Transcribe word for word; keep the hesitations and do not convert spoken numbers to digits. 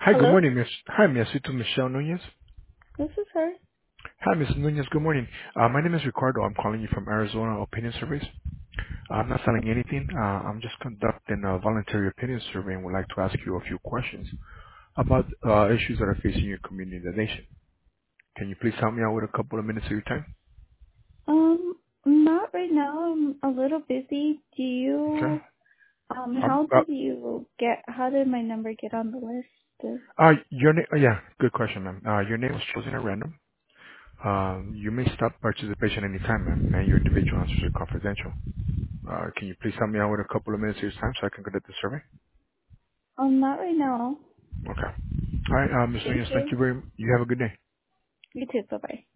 Hi, good Hello? morning, Miss. Hi, Miss. To Michelle Nunez. This is her. Hi, Miss Nunez. Good morning. Uh, my name is Ricardo. I'm calling you from Arizona Opinion Surveys. Uh, I'm not selling anything. Uh, I'm just conducting a voluntary opinion survey and would like to ask you a few questions about uh, issues that are facing your community and the nation. Can you please help me out with a couple of minutes of your time? Um, not right now. I'm a little busy. Do Okay. you, um, Um, how uh, did you get, how did my number get on the list? uh, your name, uh, yeah, good question, ma'am. Uh, your name was chosen at random. Um, you may stop participation anytime, ma'am, and your individual answers are confidential. Uh, can you please help me out with a couple of minutes of your time so I can conduct the survey? Um, not right now. Okay. All right, uh, Mister Thank Nunez, thank you. you very much. You have a good day. You too. Bye-bye.